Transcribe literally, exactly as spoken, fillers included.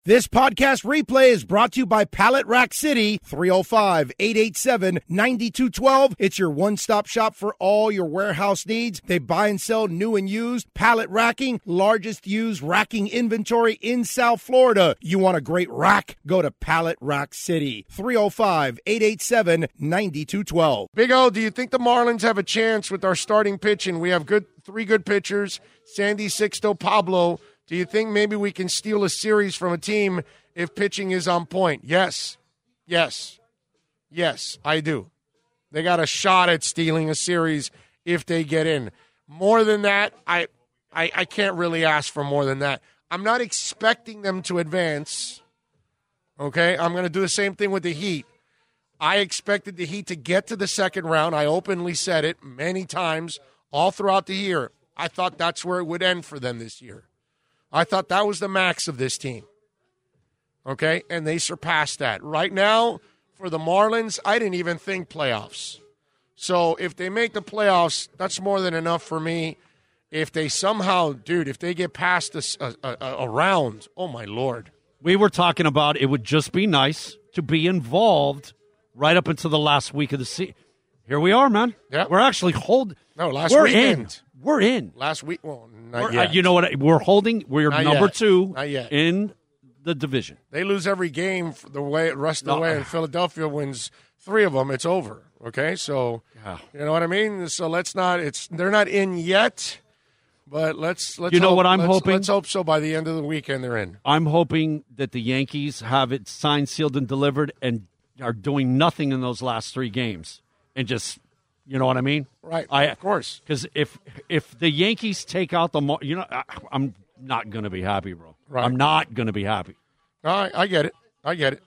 This podcast replay is brought to you by Pallet Rack City, three oh five, eight eight seven, nine two one two. It's your one-stop shop for all your warehouse needs. They buy and sell new and used pallet racking, largest used racking inventory in South Florida. You want a great rack? Go to Pallet Rack City, three oh five, eight eight seven, nine two one two. Big O, do you think the Marlins have a chance with our starting pitching? We have good three good pitchers, Sandy, Sixto, Pablo. Do you think maybe we can steal a series from a team if pitching is on point? Yes. Yes. Yes, I do. They got a shot at stealing a series if they get in. More than that, I, I, I can't really ask for more than that. I'm not expecting them to advance. Okay? I'm going to do the same thing with the Heat. I expected the Heat to get to the second round. I openly said it many times all throughout the year. I thought that's where it would end for them this year. I thought that was the max of this team. Okay? And they surpassed that. Right now, for the Marlins, I didn't even think playoffs. So if they make the playoffs, that's more than enough for me. If they somehow, dude, if they get past a, a, a, a round, oh, my Lord. We were talking about it would just be nice to be involved right up until the last week of the season. Here we are, man. Yeah. We're actually holding. No, last we're weekend. In. We're in. Last week, well, not we're, yet. Uh, you know what? We're holding. We're Not number yet. two Not yet. in the division. They lose every game for the way rest of the No. way, and Philadelphia wins three of them. It's over. Okay, so Yeah. you know what I mean. So let's not. It's they're not in yet, but let's let's. You know hope, what I'm let's, hoping? Let's hope so. By the end of the weekend, they're in. I'm hoping that the Yankees have it signed, sealed, and delivered, and are doing nothing in those last three games, and just. You know what I mean? Right. I, of course. Because if if the Yankees take out the, Mar- you know, I, I'm not going to be happy, bro. Right. I'm not going to be happy. All right, I get it. I get it.